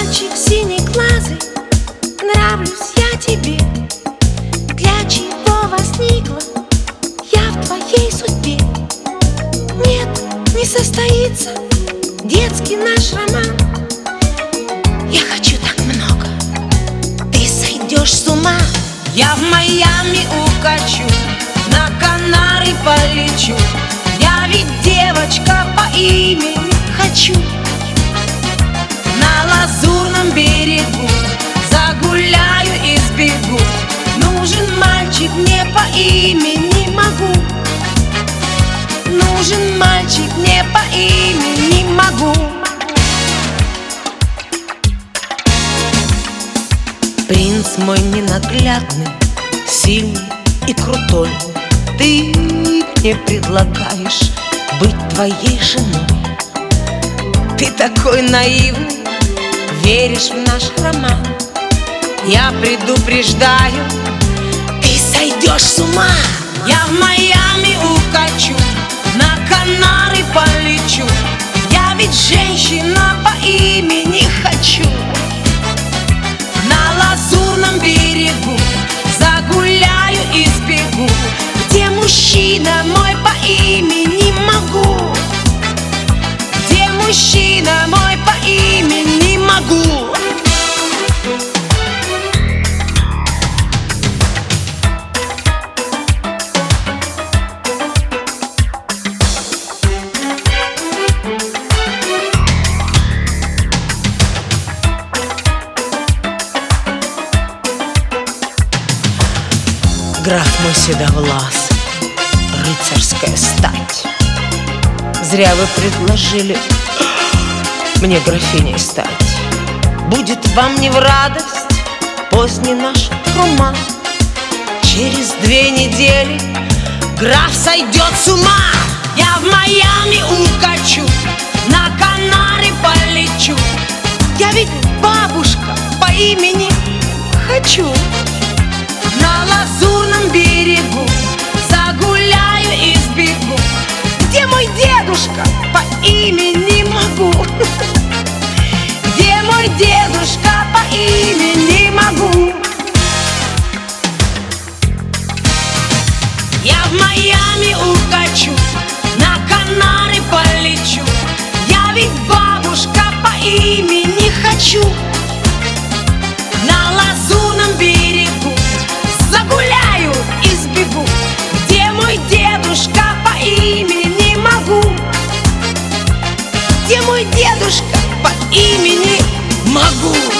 мальчик синеглазый, нравлюсь я тебе. Для чего возникла я в твоей судьбе? Нет, не состоится детский наш роман. Я хочу так много, ты сойдешь с ума. Я в Майами укачу, на Канары полечу. Я ведь девочка по имени хочу. На Лазурном берегу загуляю и сбегу. Нужен мальчик мне по имени Могу. Нужен мальчик мне по имени Могу. Принц мой ненаглядный, сильный и крутой, ты мне предлагаешь быть твоей женой. Ты такой наивный, веришь в наш роман. Я предупреждаю, ты сойдешь с ума. Я в Майами укачу, на Канары полечу. Я ведь женщина по имени Хочу. На Лазурном берегу загуляю и сбегу. Где мужчина мой по имени Могу? Где мужчина мой по имени Могу? Граф мой седовлас, рыцарская стать, зря вы предложили мне графиней стать. Будет вам не в радость поздний наш роман. Через 2 недели граф сойдет с ума. Я в Майами укачу, на Канары полечу. Я ведь бабушка по имени Хочу. На Лазурном берегу загуляю и сбегу. Где мой дедушка по имени Могу? Где мой дедушка по имени Могу? Я в Майами укачу, на Канары полечу. Я ведь бабушка по имени Хочу. На Лазурном берегу загуляю и сбегу. Где мой дедушка по имени Могу? Где мой дедушка по имени Могу?